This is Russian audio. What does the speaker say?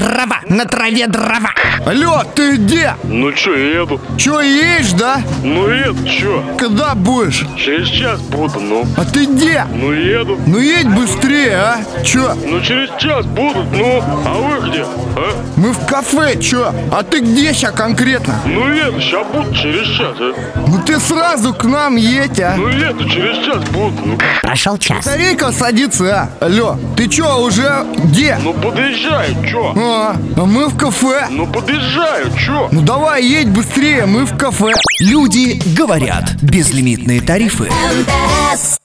трава, на траве дрова. Алло, ты где? Ну чё, еду. Чё, едешь, да? Ну еду, чё? Когда будешь? Через час буду, ну. А ты где? Ну еду. Ну едь быстрее, а? Чё? Ну через час будут, ну. А вы где? А? Мы в кафе, чё? А ты где ща конкретно? Ну еду, ща буду через час, а. Ну ты сразу к нам едь, а? Ну еду, через час буду, ну. Прошел час. Батарейка садится, а? Алло, ты чё, уже где? Ну подъезжаю, чё? А мы в кафе. Ну подъезжаю, чё? Ну давай, едь быстрее, мы в кафе. Люди говорят. Безлимитные тарифы. МТС.